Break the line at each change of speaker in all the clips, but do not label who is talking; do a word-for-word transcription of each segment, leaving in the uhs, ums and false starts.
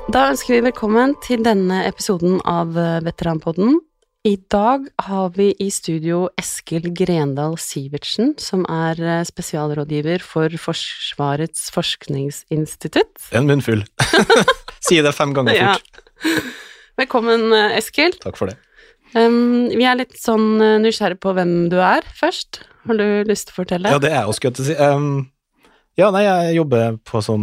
Da ønsker vi velkommen til denne episoden av Veteranpodden. I dag har vi i studio Eskil Grendal Sivertsen, som er spesialrådgiver for Forsvarets forskningsinstitutt.
En munnfull. Si det fem ganger fort.
Ja. Velkommen, Eskil.
Takk for det.
Um, vi er litt sånn nysgjerrig på hvem du er først. Har du lyst til å fortelle?
Ja, det er jeg også godt å si. Um, ja, nei, jeg jobber på sånn...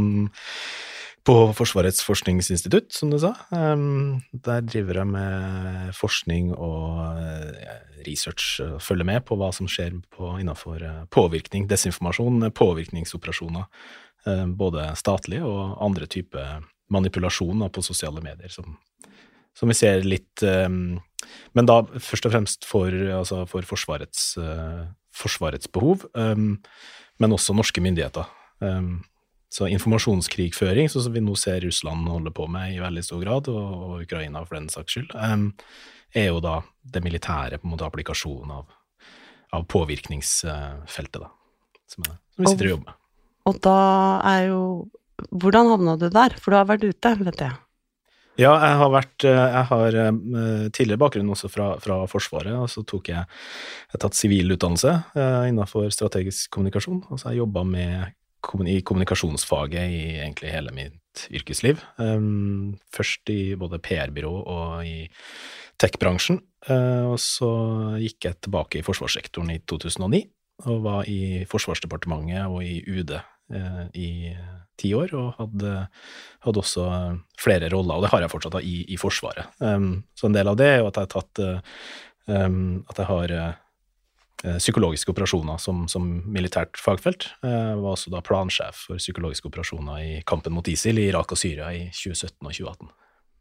på Forsvarets forskningsinstitutt, som du sa. Um, der driver jeg med forskning og uh, research, og følger med på hva som skjer på, innenfor uh, påvirkning, desinformasjon, påvirkningsoperasjoner, uh, både statlig og andre typer manipulasjoner på sosiale medier, som, som vi ser litt, um, men da først og fremst for, altså for Forsvarets, uh, Forsvarets behov, um, men også norske myndigheter. Um, Så informasjonskrigføring, sånn som vi nå ser Russland holde på med i veldig stor grad, og, og Ukraina for den saks skyld, um, er jo da det militære på en måte applikasjonen av, av påvirkningsfeltet da, som, er, som vi sitter og jobber med.
Og da er jo, hvordan havnet du der? For du har vært ute, vet jeg.
Ja, jeg har vært, jeg har tidligere bakgrunn også fra, fra Forsvaret, og så tok jeg, jeg har tatt sivil utdannelse uh, innenfor strategisk kommunikasjon, og så har jeg jobbet med i kommunikasjonsfaget i egentlig hele mitt yrkesliv. Um, først i både P R-byrå og i tech-bransjen, uh, og så gikk jeg tilbake i forsvarssektoren i to tusen og ni, og var i Forsvarsdepartementet og i U D uh, i ti år, og hadde, hadde også flere roller, og det har jeg fortsatt i, i Forsvaret. Um, så en del av det er jo at jeg har tatt, uh, um, at jeg har uh, psykologiske operasjoner som, som militært fagfelt. Jeg var også da plansjef for psykologiske operasjoner i kampen mot ISIL i Irak og Syria i tjue sytten og tjue atten.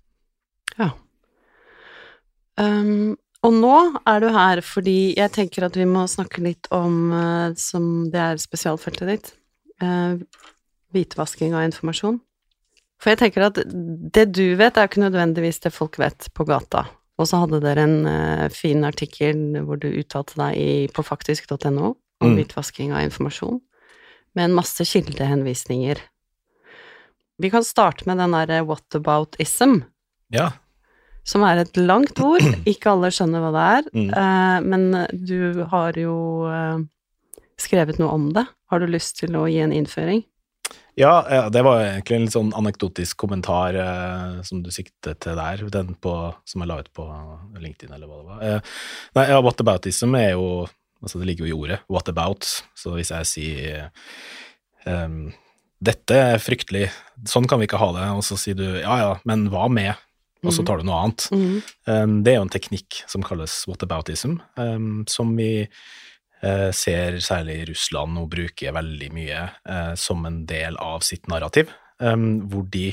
Ja. Um, og nå er du her fordi jeg tenker at vi må snakke litt om, uh, som det er spesialfeltet ditt, uh, hvitvasking av informasjon. For jeg tenker at det du vet er ikke nødvendigvis det folk vet på gata. Og så hadde dere en uh, fin artikkel hvor du uttalte deg i, på faktisk punktum no om mm. hvitvasking av informasjon, med en masse kildehenvisninger. Vi kan starte med den der whataboutism,
ja.
Som er et langt ord, ikke alle skjønner hva det er,
mm.
uh, men du har jo uh, skrevet noe om det. Har du lyst til å gi en innføring?
Ja, det var egentlig en litt sånn anekdotisk kommentar eh, som du siktet til der, den på, som jeg la ut på LinkedIn eller hva det var. Eh, nei, ja, whataboutism er jo, altså det ligger jo i ordet, what about, så hvis jeg sier um, dette er fryktelig, sånn kan vi ikke ha det, og så sier du, ja ja, men hva med? Og så tar du noe annet. Mm. Um, det er jo en teknikk som kalles whataboutism, um, som vi Eh, ser særlig Russland og bruker veldig mye eh, som en del av sitt narrativ, eh, hvor, de,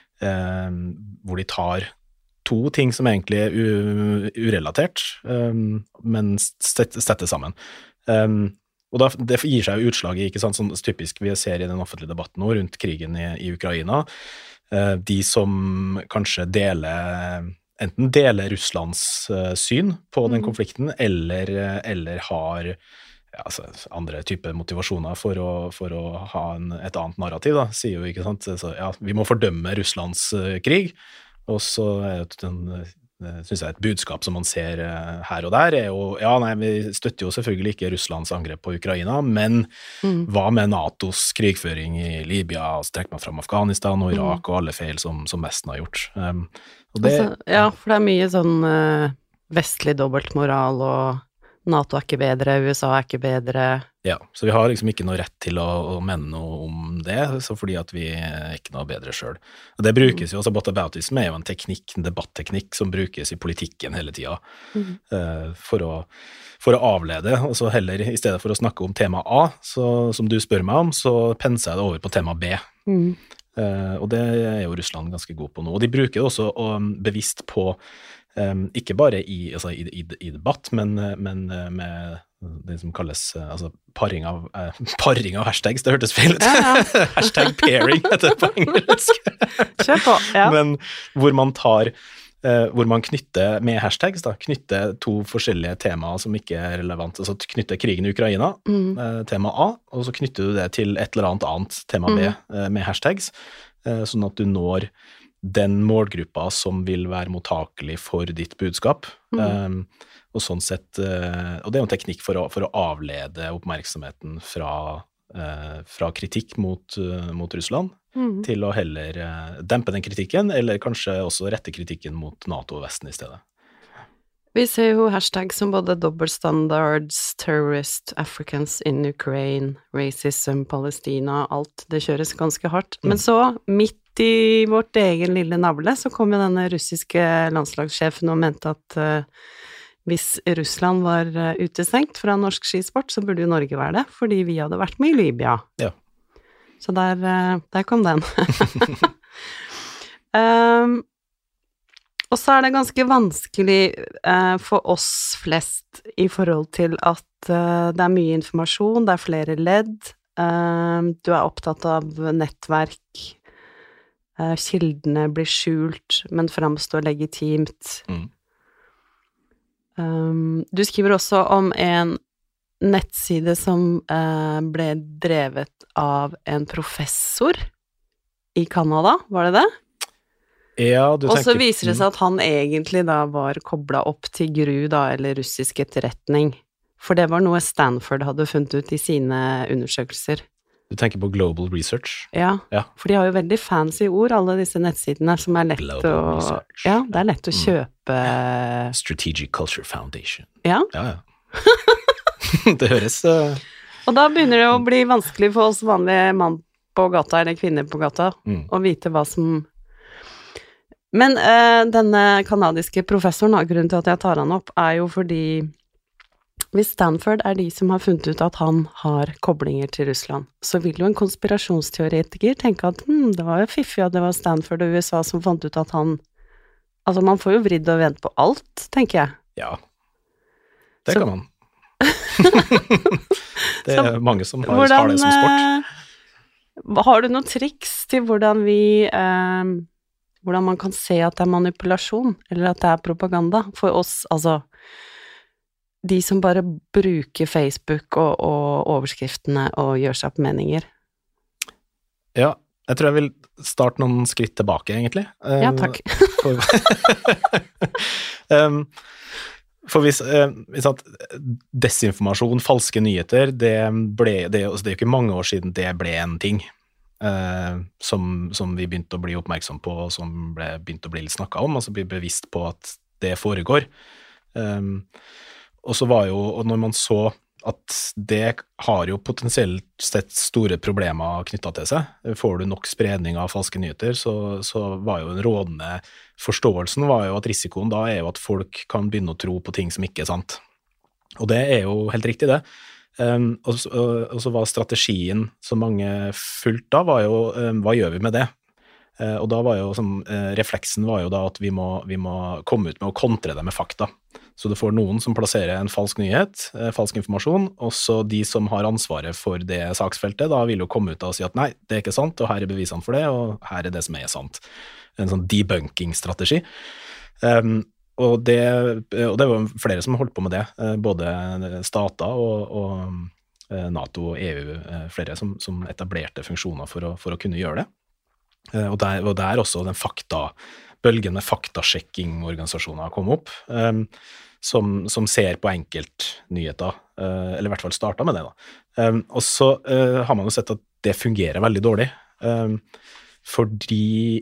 eh, hvor de tar to ting som egentlig er u- urelatert, eh, men setter sammen. Eh, og da, det gir seg jo utslag i, ikke sant, sånn typisk vi ser i den offentlige debatten nå rundt krigen i, i Ukraina, eh, de som kanskje deler enten deler Russlands uh, syn på den mm. konflikten, eller, eller har ja, altså, andre typer motivasjoner for å, for å ha en, et annet narrativ, da, sier jo, ikke sant, så, ja, vi må fordømme Russlands uh, krig, og så er det en, uh, synes jeg et budskap som man ser uh, her og der, er jo, ja, nei, vi støtter jo selvfølgelig ikke Russlands angrep på Ukraina, men mm. hva med NATOs krigføring i Libya, og så trekker man frem Afghanistan og Irak, mm. og alle feil som, som Vesten har gjort. Um, Det,
altså, ja, for det er mye sånn uh, vestlig dobbeltmoral, og NATO er ikke bedre, U S A er ikke bedre.
Ja, så vi har liksom ikke noe rett til å, å mene noe om det, så fordi at vi er ikke noe bedre selv. Og det brukes jo, altså whataboutism er jo en teknikk, en debatteknikk som brukes i politikken hele tiden, mm. uh, for, å, for å avlede, og så heller i stedet for å snakke om tema A, så, som du spør meg om, så penser jeg det over på tema B. Mm. Uh, og det er jo Russland ganske god på nå, og de bruker det også um, bevisst på um, ikke bare i, altså, i, i, i debatt, men, men uh, med det som kalles uh, altså, paring, av, uh, paring av hashtags, det hørtes feil ut. Ja, ja. Hashtag pairing heter det på engelsk.
Kjør på, ja.
Men hvor man tar Uh, hvor man knytter med hashtags, da, knytter to forskjellige temaer som ikke er relevant, altså knytter krigen i Ukraina, mm. uh, tema A, og så knytter du det til et eller annet annet tema B, mm. uh, med hashtags, uh, sånn at du når den målgruppa som vil være mottakelig for ditt budskap. Mm. Um, og sånn sett, uh, og det er jo en teknikk for å, for å avlede oppmerksomheten fra, uh, fra kritikk mot, uh, mot Russland, mm. til å heller uh, dempe den kritikken, eller kanskje også rette kritikken mot NATO og Vesten i stedet.
Vi ser jo hashtag som både double standards, terrorist, Africans in Ukraine, racism, Palestina, alt, det kjøres ganske hardt. Mm. Men så, midt i vårt egen lille navle, så kom jo denne russiske landslagssjefen og mente at uh, hvis Russland var uh, utestengt fra norsk skisport, så burde jo Norge være det, fordi vi hadde vært med i Libya.
Ja.
Så der, uh, der kom den. um, og så er det ganske vanskelig uh, for oss flest i forhold til at uh, det er mye informasjon, det er flere ledd, uh, du er opptatt av nettverk, Uh, kildene blir skjult, men fremstår legitimt. Mm. Um, du skriver også om en nettside som uh, ble drevet av en professor i Canada, var det det?
Ja, du tenker...
Og så viser det seg at han egentlig da var koblet opp til G R U da, eller russisk etterretning, for det var noe Stanford hadde funnet ut i sine undersøkelser.
Du tenker på Global Research?
Ja, ja, for de har jo veldig fancy ord, alle disse nettsidene, som er lett
Global
å...
Research.
Ja, det er lett å kjøpe...
Mm. Strategic Culture Foundation.
Ja?
Ja, ja. Det høres... Uh...
Og da begynner det å bli vanskelig for oss vanlige mann på gata, eller kvinner på gata, mm. å vite hva som... Men uh, denne kanadiske professoren, grunnen til at jeg tar han opp, er jo fordi... Hvis Stanford er de som har funnet ut at han har koblinger til Russland, så vil jo en konspirasjonsteoretiker tenke at hm, det var jo fiffig at det var Stanford og U S A som fant ut at han... Altså, man får jo vridd og vendt på alt, tenker jeg.
Ja, det så... kan man. Det er så, mange som har, hvordan, har det som sport.
Har du noen triks til hvordan vi... Eh, hvordan man kan se at det er manipulasjon, eller at det er propaganda for oss, altså... De som bare bruker Facebook og, og overskriftene og gjør seg opp meninger.
Ja, jeg tror jeg vil starte noen skritt tilbake, egentlig.
Ja, takk.
For, um, for hvis, uh, hvis at desinformasjon, falske nyheter, det, ble, det, altså det er jo ikke mange år siden det ble en ting uh, som, som vi begynte å bli oppmerksom på, og som ble, begynte å bli litt snakket om, altså bli bevisst på at det foregår. Um, Og så var jo, og når man så at det har jo potensielt sett store problemer knyttet til seg, får du nok spredning av falske nyheter, så, så var jo den rådende forståelsen var jo at risikoen da er jo at folk kan begynne å tro på ting som ikke er sant. Og det er jo helt riktig det. Um, og, og, og så var strategien som mange fulgte da, var jo, um, hva gjør vi med det? Uh, og da var jo, som, uh, refleksen var jo da at vi må, vi må komme ut med å kontre det med fakta. Så du får noen som plasserer en falsk nyhet, uh, falsk informasjon, og så de som har ansvaret for det saksfeltet, da vil jo komme ut og si at nei, det er ikke sant, og her er bevisene for det, og her er det som er sant. En sånn debunking-strategi. Um, og, det, og det var flere som holdt på med det, uh, både stater og, og uh, NATO og E U, uh, flere som, som etablerte funksjoner for å, for å kunne gjøre det. Og der, og der også den fakta, bølgen med faktasjekking-organisasjoner kom opp, um, som, som ser på enkeltnyheter, uh, eller i hvert fall startet med det da. Um, og så uh, har man jo sett at det fungerer veldig dårlig, um, fordi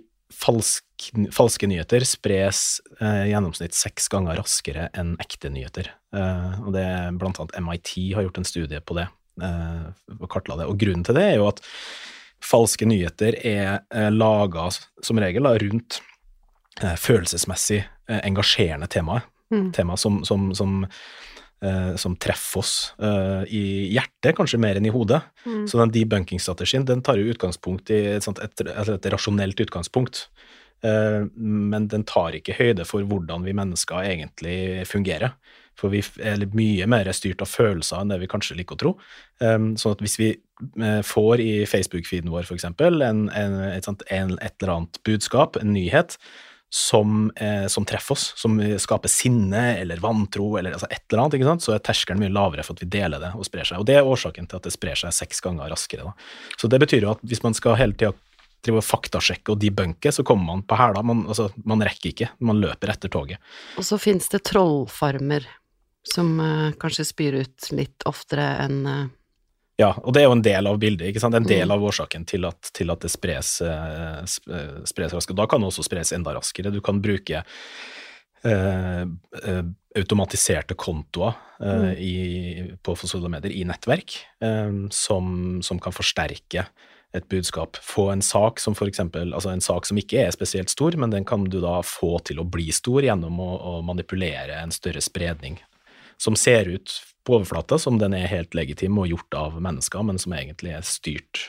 falsk, falske nyheter spres uh, gjennomsnitt seks ganger raskere enn ekte nyheter. Uh, og det er blant annet M I T har gjort en studie på det, uh, og kartla det. Og grunnen til det er jo at falske nyheter er eh, laget som regel da, rundt eh, følelsesmessig eh, engasjerende temaer. Mm. Tema som, som, som, eh, som treffer oss eh, i hjertet, kanskje mer enn i hodet. Mm. Så den debunking-strategien, den tar jo utgangspunkt i et, sånt, et, et, et rasjonelt utgangspunkt. Eh, men den tar ikke høyde for hvordan vi mennesker egentlig fungerer. For vi er mye mer styrt av følelser enn det vi kanskje liker å tro. Um, sånn at hvis vi uh, får i Facebook-feeden vår for eksempel en, en, et, sånt, en, et eller annet budskap, en nyhet, som, uh, som treffer oss, som skaper sinne eller vantro eller altså et eller annet, ikke sant? Så er terskelen mye lavere for at vi deler det og sprer seg. Og det er årsaken til at det sprer seg seks ganger raskere. Da. Så det betyr jo at hvis man skal hele tiden driver og faktasjekker og debunker, så kommer man på hæla. Man, altså, man rekker ikke, man løper etter toget.
Og så finnes det trollfarmer som uh, kanskje spyr ut litt oftere enn uh...
Ja, og det er jo en del av bildet, ikke sant? En del av årsaken til at, til at det spres, uh, spres raskere. Da kan det også spres enda raskere. Du kan bruke uh, uh, automatiserte kontoer uh, mm. i, på sosiale medier i nettverk, um, som, som kan forsterke et budskap. Få en sak som for eksempel, altså en sak som ikke er spesielt stor, men den kan du da få til å bli stor gjennom å, å manipulere en større spredning, som ser ut på overflata som den er helt legitim og gjort av mennesker, men som egentlig er styrt.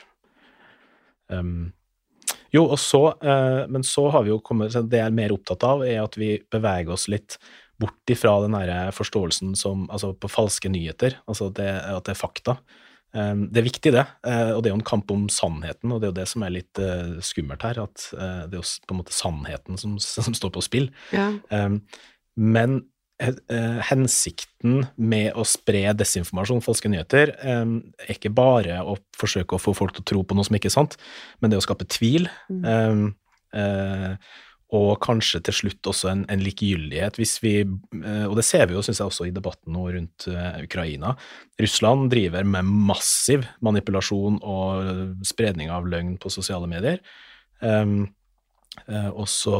Um, jo, og så, uh, men så har vi jo kommet, det jeg er mer opptatt av, er at vi beveger oss litt bort ifra den her forståelsen som, altså på falske nyheter, altså det, at det er fakta. Um, det er viktig det, uh, og det er jo en kamp om sannheten, og det er jo det som er litt uh, skummelt her, at uh, det er jo på en måte sannheten som, som står på spill.
Ja.
Um, men uh, hensikten med å spre desinformasjon, falske nyheter, um, er ikke bare å forsøke å få folk til å tro på noe som ikke er sant, men det er å skape tvil, mm. um, uh, og kanskje til slutt også en, en likegyldighet, hvis vi, og det ser vi jo, synes jeg også i debatten nå rundt uh, Ukraina. Russland driver med massiv manipulasjon og spredning av løgn på sosiale medier. Um, uh, og så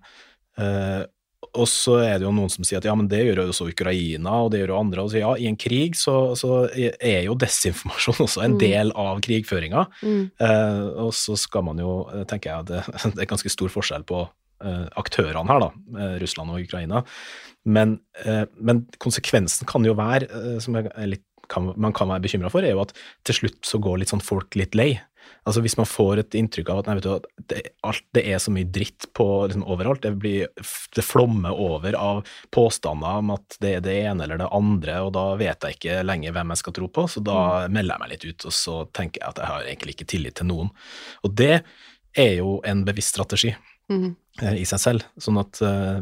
uh, og så er det jo noen som sier at ja, men det gjør jo også Ukraina, og det gjør jo andre, og så ja, i en krig så, så er jo desinformasjon også en del av krigføringa, mm. uh, og så skal man jo, tenker jeg, det, det er ganske stor forskjell på Uh, aktørene her da, uh, Russland og Ukraina, men, uh, men konsekvensen kan jo være, uh, som jeg er litt, kan, man kan være bekymret for, er jo at til slutt så går litt sånn folk litt lei. Altså hvis man får et inntrykk av at, nei, vet du, det, alt, det er så mye dritt på liksom, overalt, det blir, det flommer over av påstander om at det er det ene eller det andre, og da vet jeg ikke lenger hvem jeg skal tro på, så da mm. melder jeg meg litt ut, og så tenker jeg at jeg har egentlig ikke tillit til noen. Og det er jo en bevisst strategi. Mm. i seg selv, sånn at uh,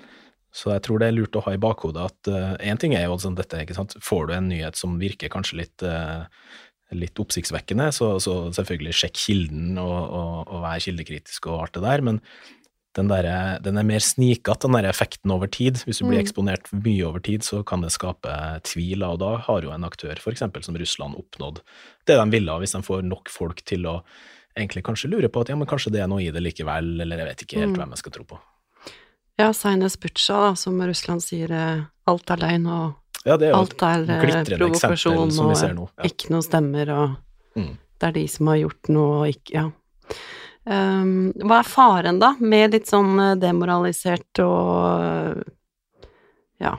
så jeg tror det er lurt å ha i bakhodet at uh, en ting er jo sånn dette, ikke sant, får du en nyhet som virker kanskje litt uh, litt oppsiktsvekkende, så, så selvfølgelig sjekk kilden og, og, og vær kildekritisk og alt det der, men den, der, den er mer snikat, den der effekten over tid. Hvis du blir eksponert mye over tid, så kan det skape tvil, og da har jo en aktør, for eksempel som Russland, oppnådd det de ville, hvis de får nok folk til å egentlig kanskje lure på at ja, men kanskje det er noe i det likevel, eller jeg vet ikke helt mm. hvem jeg skal tro på.
Ja, Seines Butsja, da, som Russland sier, alt er løgn, og
ja, det er
alt er provokasjon, og
nå, ja.
ikke noe stemmer, og mm. det er de som har gjort noe, og ikke, ja. Um, hva er faren da, med litt sånn demoralisert og, ja.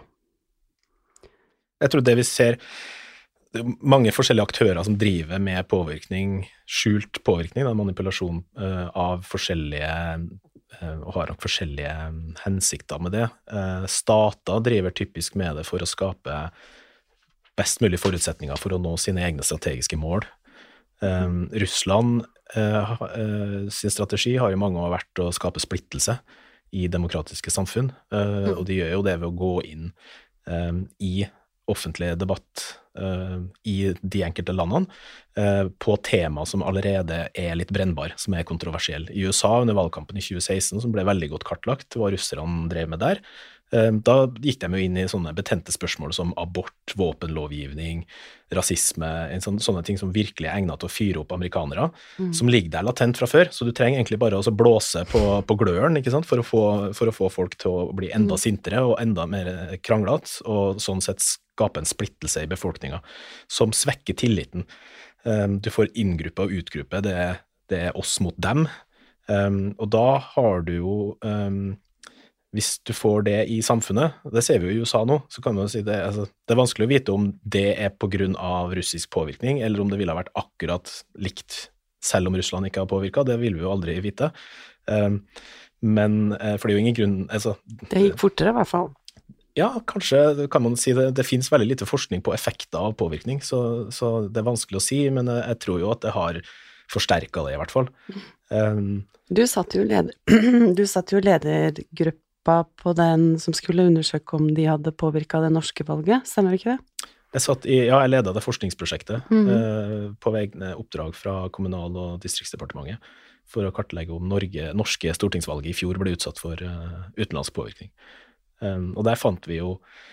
Jeg tror det vi ser, det er mange forskjellige aktører som driver med påvirkning, skjult påvirkning, da, manipulasjon uh, av forskjellige, uh, og har nok forskjellige hensikter med det. Uh, stater driver typisk med det for å skape best mulig forutsetninger for å nå sine egne strategiske mål. Um, Russland uh, uh, sin strategi har i mange år vært å skape splittelse i demokratiske samfunn, uh, og de gjør jo det ved å gå inn um, i offentlig debatt uh, i de enkelte landene uh, på tema som allerede er litt brennbar, som er kontroversiell. I U S A under valgkampen i tjue seksten, som ble veldig godt kartlagt, hva russerne drev med der, uh, da gikk de jo inn i sånne betente spørsmål som abort, våpenlovgivning, rasisme, en sånne, sånne ting som virkelig er egnet til å fyre opp amerikanere, mm. som ligger der latent fra før, så du trenger egentlig bare å blåse på, på gløren, ikke sant, for å, få, for å få folk til å bli enda mm. sintere og enda mer kranglet, og sånn sett skape en splittelse i befolkningen, som svekker tilliten. Um, du får inngruppe og utgruppe, det, det er oss mot dem, um, og da har du jo um, hvis du får det i samfunnet, det ser vi jo i U S A nå, så kan man jo si det, altså, det er vanskelig å vite om det er på grunn av russisk påvirkning, eller om det ville ha vært akkurat likt, selv om Russland ikke har påvirket, det vil vi jo aldri vite. Um, men, for det er jo ingen grunn, altså...
Det gikk fortere i hvert fall.
Ja, kanskje kan man si det, det finnes veldig lite forskning på effekter av påvirkning, så, så det er vanskelig å si, men jeg, jeg tror jo at det har forsterket det i hvert fall. Um,
du satt jo leder, du satt jo ledergruppe på den som skulle undersøke om de hadde påvirket det norske valget, stemmer ikke det?
Jeg satt i, ja, jeg ledet det forskningsprosjektet
Mhm.
eh, på vegne oppdrag fra Kommunal- og distriktsdepartementet for å kartlegge om Norge, norske stortingsvalget i fjor ble utsatt for eh, utenlandsk påvirkning. Um, og der fant vi jo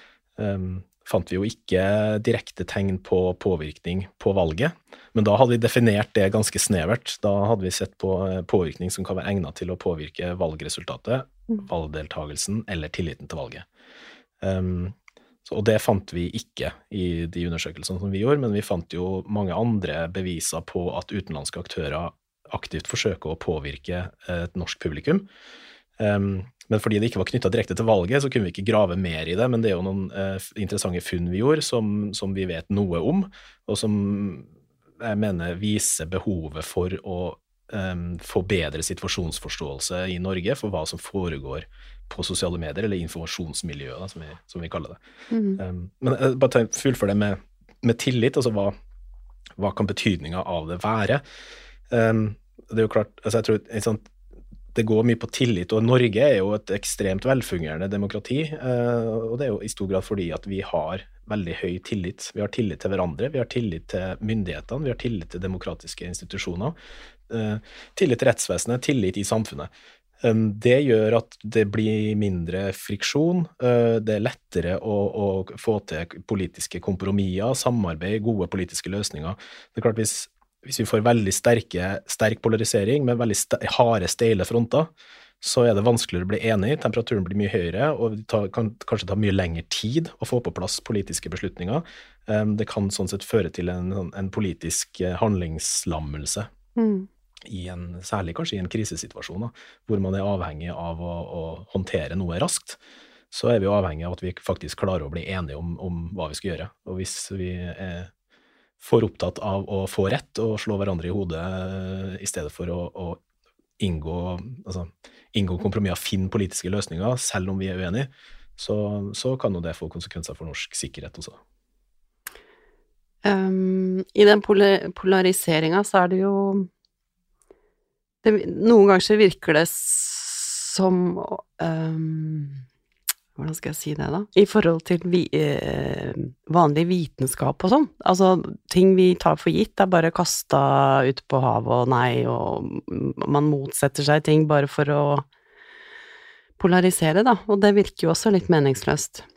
um, fant vi jo ikke direkte tegn på påvirkning på valget, men da hadde vi definert det ganske snevert. Da hadde vi sett på eh, påvirkning som kan være egnet til å påvirke valgresultatet,
Mm.
valgdeltagelsen eller tilliten til valget. Um, så, og det fant vi ikke i de undersøkelsene som vi gjorde, men vi fant jo mange andre beviser på at utenlandske aktører aktivt forsøker å påvirke et norsk publikum. Um, men fordi det ikke var knyttet direkte til valget, så kunne vi ikke grave mer i det, men det er jo noen uh, interessante funn vi gjorde, som, som vi vet noe om, og som jeg mener viser behovet for å um, få bedre situasjonsforståelse i Norge for hva som foregår på sosiale medier, eller informasjonsmiljøet, da, som, vi, som vi kaller det.
Mhm.
Um, men jeg bare tenk, fullfør det med, med tillit, altså hva, hva kan betydningen av det være? Um, det er jo klart, altså jeg tror, ikke sant, det går mye på tillit, og Norge er jo et ekstremt velfungerende demokrati, uh, og det er jo i stor grad fordi at vi har veldig høy tillit. Vi har tillit til hverandre, vi har tillit til myndighetene, vi har tillit til demokratiske institusjoner, uh, tillit til rettsvesenet, tillit i samfunnet. Um, det gjør at det blir mindre friksjon, uh, det er lettere å, å få til politiske kompromisser, samarbeid, gode politiske løsninger. Det er klart hvis Hvis vi får veldig sterke, sterk polarisering med veldig st harde, steile fronter, så er det vanskeligere å bli enig, temperaturen blir mye høyere, og det tar, kan kanskje ta mye lengre tid å få på plass politiske beslutninger. Um, det kan sånn sett føre til en, en politisk handlingslammelse,
Mm.
i en, særlig kanskje i en krisesituasjon, da, hvor man er avhengig av å, å håndtere noe raskt. Så er vi avhengig av at vi faktisk klarer å bli enige om, om hva vi skal gjøre. Og hvis vi er for opptatt av å få rett og slå hverandre i hodet i stedet for å, å inngå, altså, inngå kompromisser, finne politiske løsninger, selv om vi er uenige, så, så kan jo det få konsekvenser for norsk sikkerhet også.
Um, I den pol polariseringen så er det jo det, noen ganger så virker det som um, hvordan skal jeg si det da? I forhold til vi, eh, vanlig vitenskap og sånn. Altså, ting vi tar for gitt er bare kastet ut på havet og nei, og man motsetter seg ting bare for å polarisere, da. Og det virker jo også litt meningsløst.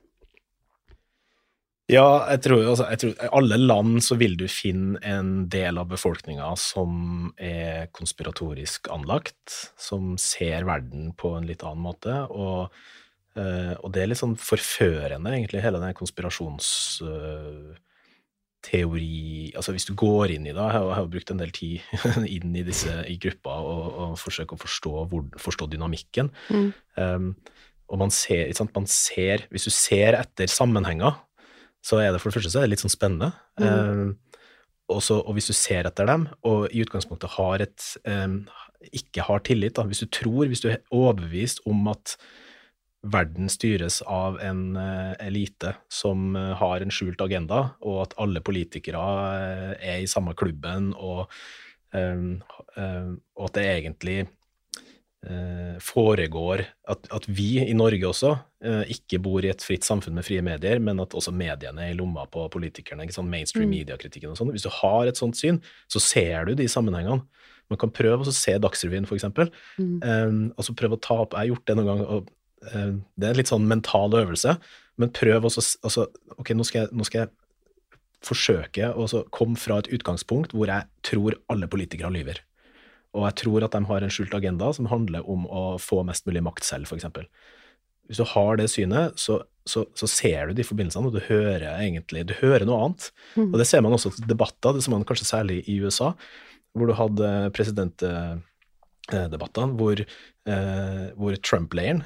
Ja, jeg tror, altså, jeg tror i alle land så vil du finne en del av befolkningen som er konspiratorisk anlagt, som ser verden på en litt annen måte, og Uh, og det er litt sånn forførende, egentlig, hele den konspirasjonsteori, uh, altså hvis du går inn i det, jeg har, jeg har brukt en del tid inn i disse i grupper og, og forsøke å forstå, hvor, forstå dynamikken. Mm. Um, og man ser, ikke sant, man ser, hvis du ser etter sammenhenger, så er det for det første så er det litt sånn spennende. Mm. Um, også, og hvis du ser etter dem, og i utgangspunktet har et, um, ikke har tillit, da, hvis du tror, hvis du er overbevist om at verden styres av en uh, elite som uh, har en skjult agenda, og at alle politikere uh, er i samme klubben, og, um, uh, og at det egentlig uh, foregår at, at vi i Norge også uh, ikke bor i et fritt samfunn med frie medier, men at også mediene er i lomma på politikerne, ikke sånn mainstream
Mm.
media-kritikken og sånn. Hvis du har et sånt syn, så ser du de sammenhengene. Man kan prøve å se Dagsrevyen, for eksempel,
Mm.
um, og så prøve å ta opp, jeg har gjort det noen gang, og det er en litt sånn mental øvelse, men prøv også, altså, ok, nå skal jeg, nå skal jeg forsøke å komme fra et utgangspunkt hvor jeg tror alle politikere lyver, og jeg tror at de har en skjult agenda som handler om å få mest mulig makt selv, for eksempel. Hvis du har det synet, så, så, så ser du de forbindelsene, og du hører egentlig, du hører noe annet, mm. og det ser man også til debatter, det ser man kanskje særlig i U S A, hvor du hadde presidentdebattene, hvor, hvor Trump-leiren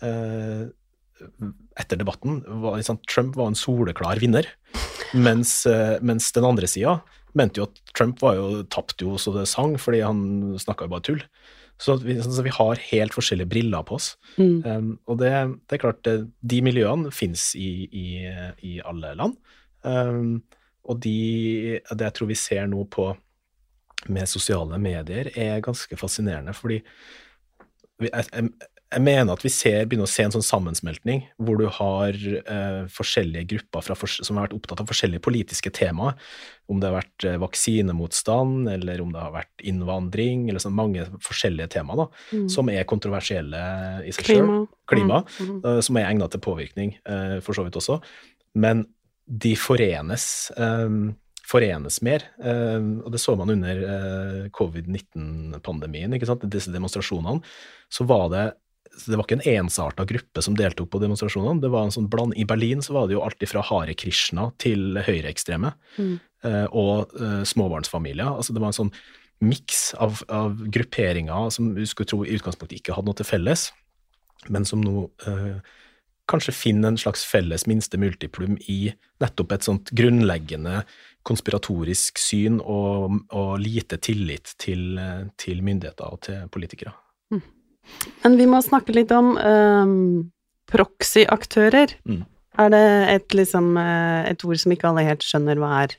etter debatten var, liksom, Trump var en soleklar vinner, mens, mens den andre siden mente jo at Trump var jo, tapt jo så det sang, fordi han snakket jo bare tull. Så vi, så vi har helt forskjellige briller på oss. Mm. Um, og det, det er klart, det, de miljøene finnes i, i, i alle land. Um, og de, det jeg tror vi ser nå på med sosiale medier er ganske fascinerende, fordi vi, jeg, jeg, jeg mener at vi ser, begynner å se en sånn sammensmeltning, hvor du har eh, forskjellige grupper fra, som har vært opptatt av forskjellige politiske temaer, om det har vært eh, vaksinemotstand, eller om det har vært innvandring, eller sånn mange forskjellige temaer da, mm. som er kontroversielle i seg selv.
Klima.
Klima,
mm.
eh, som er egnet til påvirkning, eh, for så vidt også. Men de forenes, eh, forenes mer, eh, og det så man under eh, covid nitten-pandemien, ikke sant? Disse demonstrasjonene, så var det det var ikke en ensartet gruppe som deltok på demonstrasjonene, det var en sånn bland, i Berlin så var det jo alltid fra Hare Krishna til høyreekstreme, mm. eh, og eh, småbarnsfamilier, altså det var en sånn miks av, av grupperinger som vi skulle tro i utgangspunktet ikke hadde noe til felles, men som nå eh, kanskje finner en slags felles minste multiplum i nettopp et sånt grunnleggende konspiratorisk syn og, og lite tillit til, til myndigheter og til politikere.
Mm. Men vi må snakke litt om um, proxy-aktører. Mm. Er det et, liksom, et ord som ikke alle helt skjønner hva er?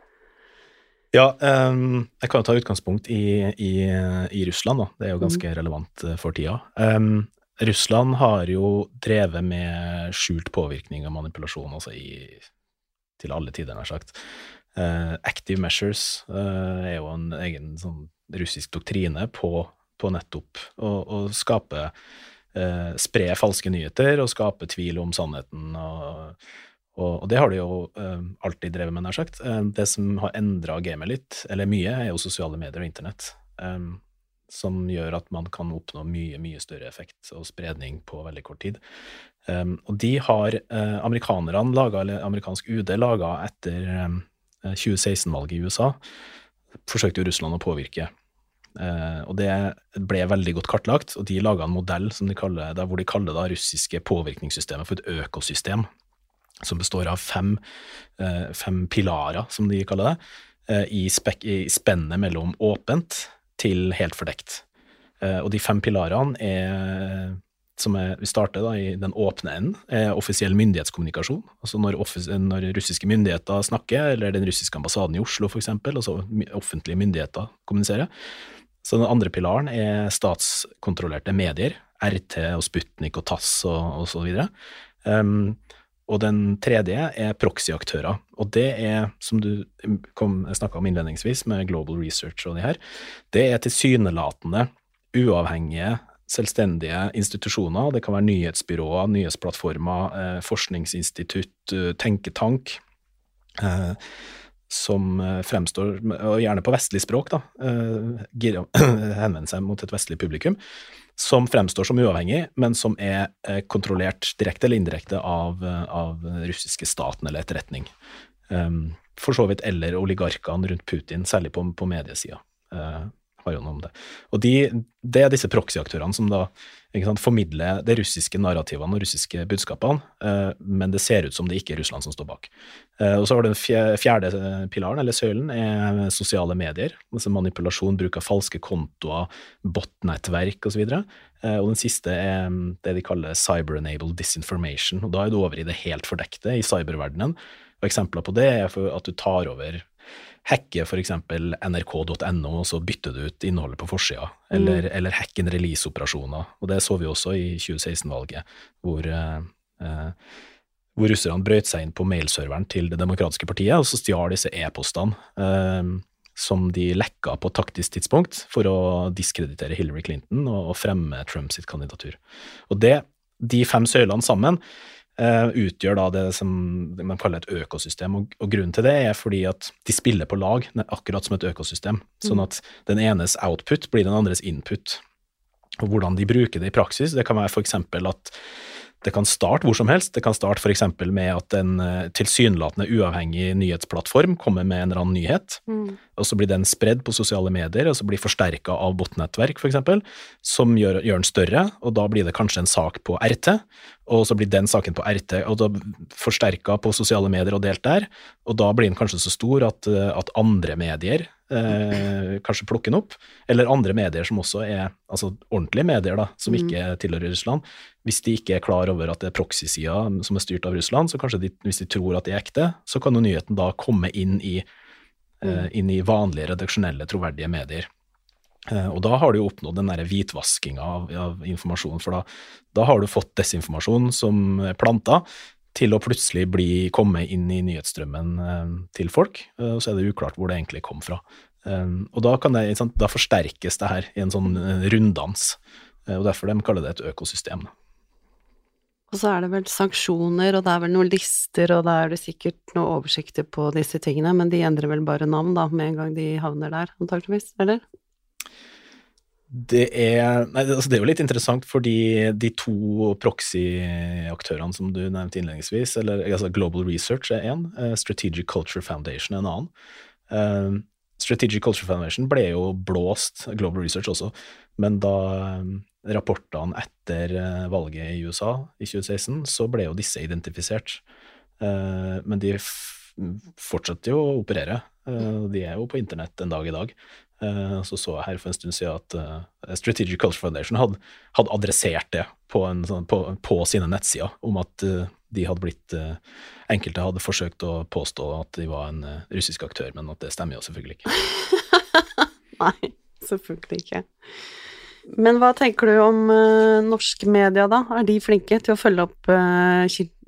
Ja, um, jeg kan jo ta utgangspunkt i, i, i Russland da. Det er jo ganske mm. relevant for tida. Um, Russland har jo drevet med skjult påvirkning og manipulasjon altså i, til alle tider, nær sagt. Uh, active measures uh, er jo en egen sånn russisk doktrine på på nettopp å, å skape, eh, spre falske nyheter og skape tvil om sannheten, og, og, og det har de jo eh, alltid drevet med, nær sagt. Eh, det som har endret gamet litt, eller mye, er jo sosiale medier og internett, eh, som gjør at man kan oppnå mye, mye større effekt og spredning på veldig kort tid. Eh, og de har eh, amerikanerne laget, eller amerikansk U D laget etter eh, tjue seksten-valget i U S A, forsøkte jo Russland å påvirke. Uh, og det ble veldig godt kartlagt, og de laget en modell som de kaller, der hvor de kaller det russiske påvirkningssystemet for et økosystem, som består av fem, uh, fem pilarer, som de kaller det, uh, i, spek- i spennet mellom åpent til helt fordekt. Uh, og de fem pilarene er, som er, vi starter da i den åpne enden, er offisiell myndighetskommunikasjon, altså når, offis- når russiske myndigheter snakker, eller den russiske ambassaden i Oslo for eksempel, altså offentlige myndigheter kommuniserer. Så den andre pilaren er statskontrollerte medier, R T og Sputnik og TASS og, og så videre. Um, og den tredje er proxy-aktører, og det er, som du kom, snakket om innledningsvis med Global Research og de her, det er tilsynelatende uavhengige, selvstendige institusjoner. Det kan være nyhetsbyråer, nyhetsplattformer, eh, forskningsinstitutt, tenketank, eh, som fremstår, og gjerne på vestlig språk da, henvender seg mot et vestlig publikum, som fremstår som uavhengig, men som er kontrollert direkte eller indirekte av, av russiske staten eller etterretning. For så vidt, eller oligarkene rundt Putin, særlig på, på mediesiden, har jo noe om det. Og de, det er disse proxy-aktørene som da ikke sant, formidler det russiske narrativene og russiske budskapene, eh, men det ser ut som det ikke er Russland som står bak. Eh, og så har den fjerde pilaren, eller søylen, er sosiale medier, altså manipulasjon, bruk av falske kontoer, bot-nettverk og så videre. Eh, og den siste er det de kaller cyber-enabled disinformation, og da er du over i det helt fordekte i cyberverdenen. Og eksempler på det er for at du tar over hacke for eksempel N R K punktum N O, og så bytter du ut innholdet på forsida, eller, mm. eller hacke en release-operasjoner. Og det så vi også i tjue seksten-valget, hvor, eh, hvor russerne brøt seg inn på mailserveren til det demokratiske partiet, og så stjal disse e-postene eh, som de lekka på taktisk tidspunkt for å diskreditere Hillary Clinton og, og fremme Trump sitt kandidatur. Og det, de fem søylene sammen, Uh, utgjør da det som man kaller et økosystem, og, og grunnen til det er fordi at de spiller på lag, akkurat som et økosystem, sånn at den enes output blir den andres input, og hvordan de bruker det i praksis, det kan være for eksempel at det kan starte hvor som helst, det kan starte for eksempel med at en uh, tilsynelatende uavhengig nyhetsplattform kommer med en eller annen nyhet, mm. og så blir den spredd på sosiale medier, og så blir forsterket av botnettverk for eksempel, som gjør, gjør den større, og da blir det kanskje en sak på R T, og så blir den saken på R T, og da forsterket på sosiale medier og delt der, og da blir den kanskje så stor at, at andre medier eh, kanskje plukker den opp, eller andre medier som også er, altså ordentlige medier da, som ikke tilhører Russland, hvis de ikke er klar over at det er proxy-siden som er styrt av Russland, så kanskje de, hvis de tror at det er ekte, så kan jo nyheten da komme inn i, eh, inn i vanlige redaksjonelle, troverdige medier. Og da har du jo oppnådd den der hvitvaskinga av, av informasjon, for da, da har du fått desinformasjon som er planta til å plutselig bli, komme inn i nyhetsstrømmen eh, til folk, og så er det uklart hvor det egentlig kom fra. Um, og da, kan det, sant, da forsterkes det her i en sånn runddans, og derfor de kaller det et økosystem.
Og så er det vel sanksjoner, og det er vel noen lister, og da er det sikkert noen oversikter på disse tingene, men de endrer vel bare navn da, med en gang de havner der, antageligvis, eller?
Det er, nei, altså det er jo litt interessant, fordi de to proxy-aktørene som du nevnte innledningsvis, eller altså Global Research er en, uh, Strategic Culture Foundation er en annen. Uh, Strategic Culture Foundation ble jo blåst, Global Research også, men da um, rapportene etter uh, valget i U S A i tjue seksten, så ble jo disse identifisert. Uh, men de f- fortsetter jo å operere, uh, de er jo på internett en dag i dag. Uh, så så jeg her for en stund siden at uh, Strategic Culture Foundation hadde, hadde adressert det på, en, sånn, på, på sine nettsider, om at uh, de hadde blitt, uh, enkelte hadde forsøkt å påstå at de var en uh, russisk aktør, men at det stemmer jo selvfølgelig ikke.
Nei, selvfølgelig ikke. Men hva tenker du om uh, norske media da? Er de flinke til å følge opp uh,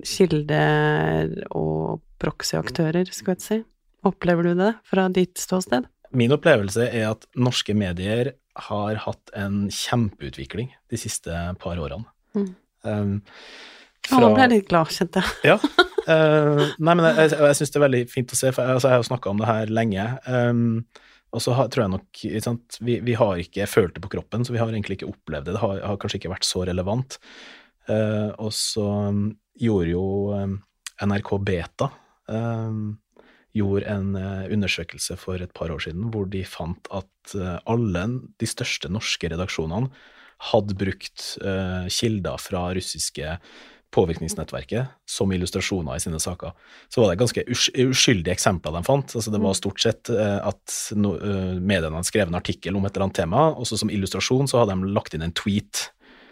kilder og proxy-aktører, skal jeg si? Opplever du det fra ditt ståsted?
Min opplevelse er at norske medier har hatt en kjempeutvikling de siste par årene.
Mm.
Um,
fra... Å, ble jeg litt glad, kjente jeg.
Ja. Uh, nei, men jeg, jeg synes det er veldig fint å se, for jeg, altså, jeg har jo snakket om det her lenge. Um, og så har, tror jeg nok, sant, vi, vi har ikke følt det på kroppen, så vi har egentlig ikke opplevd det. Det har, har kanskje ikke vært så relevant. Uh, og så um, gjorde jo um, N R K Beta um, gjorde en uh, undersøkelse for et par år siden, hvor de fant at uh, alle de største norske redaksjonene hadde brukt uh, kilder fra russiske påvirkningsnettverket som illustrasjoner i sine saker. Så var det ganske us- uskyldige eksempler de fant. Altså det var stort sett uh, at no, uh, mediene hadde skrevet en artikkel om et eller annet tema, og så som illustrasjon så hadde de lagt inn en tweet.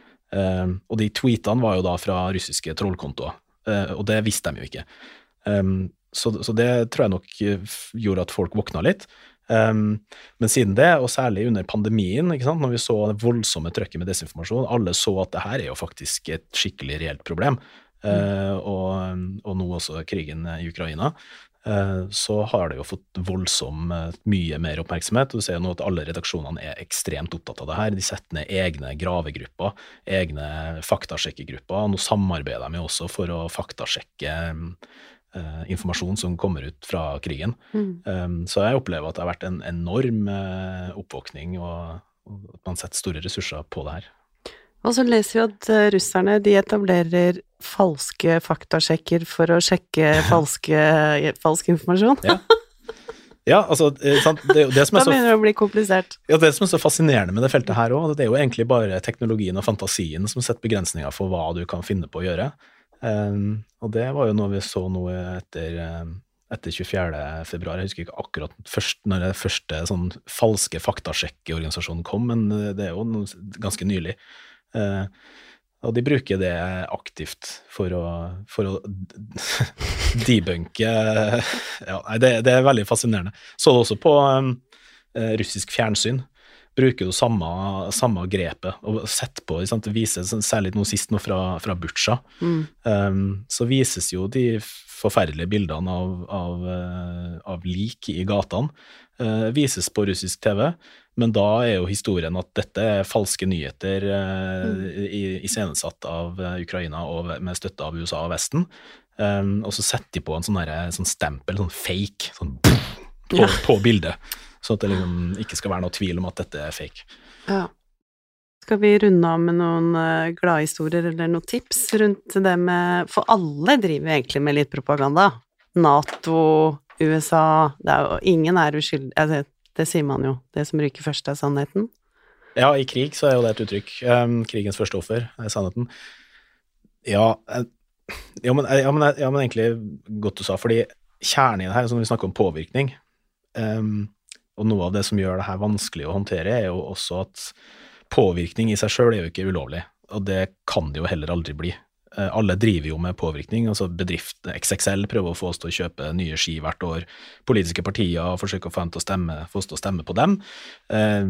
Uh, og de tweetene var jo da fra russiske trollkontoer, uh, og det visste de jo ikke. Um, Så, så det tror jeg nok gjorde at folk våkna litt. Um, men siden det, og særlig under pandemien, ikke sant, når vi så det voldsomme trøkket med desinformasjon, alle så at det her er jo faktisk et skikkelig reelt problem, mm. uh, og, og nå også krigen i Ukraina, uh, så har det jo fått voldsom uh, mye mer oppmerksomhet, og du ser jo nå at alle redaksjonene er ekstremt opptatt av det her. De setter ned egne gravegrupper, egne faktasjekkegrupper, og nå samarbeider de jo også for å faktasjekke um, Uh, informasjon som kommer ut fra krigen. Mm. Um, så jeg opplever at det har vært en enorm uh, oppvåkning, og, og at man setter store ressurser på det her.
Og så leser vi at uh, russerne, de etablerer falske faktasjekker for å sjekke falske, falsk informasjon.
Ja. Ja, altså, sant, det, det som er så,
da begynner det å bli komplisert.
Ja, det som er så fascinerende med det feltet her også, det er jo egentlig bare teknologien og fantasien som setter begrensninger for hva du kan finne på å gjøre. Um, og det var jo noe vi så nå etter, um, etter tjuefjerde februar. Jeg husker ikke akkurat først, når det første sånn falske faktasjekkeorganisasjonen kom, men det er jo noe, ganske nylig. Uh, og de bruker det aktivt for å, for å debunke. Ja, nei, det, det er veldig fascinerende. Så det også på um, russisk fjernsyn. Bruker jo samme, samme grepet, og sett på, det vises særlig noe sist nå fra, fra Butsja, mm. um, så vises jo de forferdelige bildene av, av, av lik i gatene, uh, vises på russisk T V, men da er jo historien at dette er falske nyheter uh, mm. iscenesatt av Ukraina og med støtte av U S A og Vesten, um, og så setter de på en sånn, der, sånn stempel, sånn fake, sånn på, ja. på bildet. Så at det liksom ikke skal være noe tvil om at dette er fake.
Ja. Skal vi runde av med noen uh, gladhistorier eller noen tips rundt det med, for alle driver egentlig med litt propaganda. NATO, U S A, det er jo, ingen er uskyldig, det, det sier man jo, det som ryker først er sannheten.
Ja, i krig så er jo det et uttrykk. Um, krigens første offer er sannheten. Ja, ja, men, ja, men, ja, men egentlig godt du sa, fordi kjernen i det her, som vi snakker om påvirkning, um, og noe av det som gjør det her vanskelig å håndtere, er jo også at påvirkning i seg selv er jo ikke ulovlig, og det kan det jo heller aldri bli. Alle driver jo med påvirkning, altså bedrift X X L prøver å få oss til å kjøpe nye ski hvert år, politiske partier forsøker å få, til å stemme, få oss til å stemme på dem.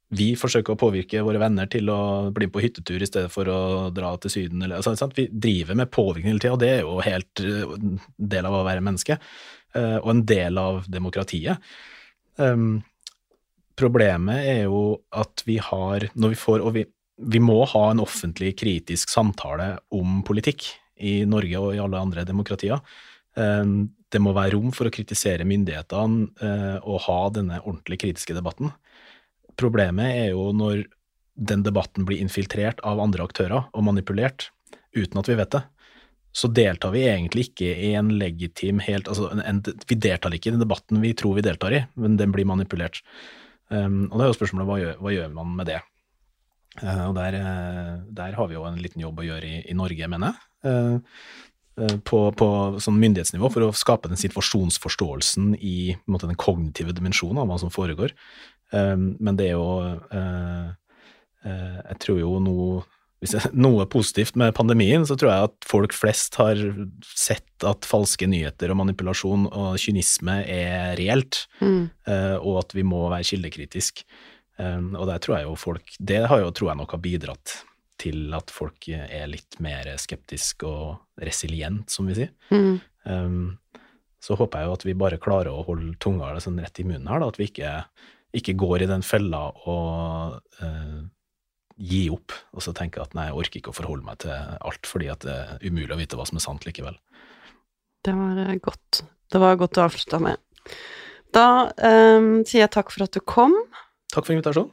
vi forsøker å påvirke våre venner til å bli på hyttetur i stedet for å dra til syden, eller, altså, sant? Vi driver med påvirkning hele tiden, og det er jo helt en del av å være menneske, og en del av demokratiet. Um, problemet er jo at vi har, når vi får, og vi, vi må ha en offentlig kritisk samtale om politikk i Norge og i alle andre demokratier. Um, det må være rom for å kritisere myndighetene uh, og ha denne ordentlig kritiske debatten. Problemet er jo når den debatten blir infiltrert av andre aktører og manipulert uten at vi vet det. Så deltar vi egentlig ikke i en legitim helt, altså en, en, vi deltar ikke i den debatten vi tror vi deltar i, men den blir manipulert. Um, og det er jo spørsmålet, hva gjør, hva gjør man med det? Uh, og der, uh, der har vi jo en liten jobb å gjøre i, i Norge, mener jeg, uh, uh, på, på sånn myndighetsnivå, for å skape den situasjonsforståelsen i på en måte, den kognitive dimensjonen av hva som foregår. Um, men det er jo, uh, uh, jeg tror jo noe, hvis det er noe positivt med pandemien, så tror jeg at folk flest har sett at falske nyheter og manipulasjon og kynisme er reelt, mm. uh, og at vi må være kildekritisk. Um, og der tror jeg jo folk, det har jo, tror jeg nok har bidratt til at folk er litt mer skeptisk og resilient, som vi sier. Mm. Um, så håper jeg jo at vi bare klarer å holde tunga sånn rett i munnen her, da, at vi ikke, ikke går i den fella og uh, gi opp, og så tenke at nei, jeg orker ikke å forholde meg til alt, fordi at det er umulig å vite hva som er sant likevel.
Det var godt. Det var godt å avslutte med. Da um, sier jeg takk for at du kom.
Takk for invitasjonen.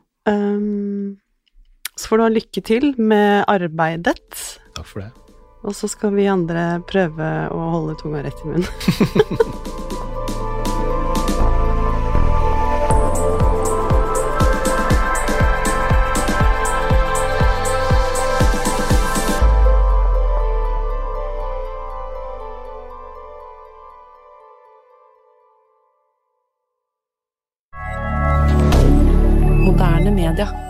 Um, så får du ha lykke til med arbeidet.
Takk for det.
Og så skal vi andre prøve å holde tunga rett i munnen.
Moderne media.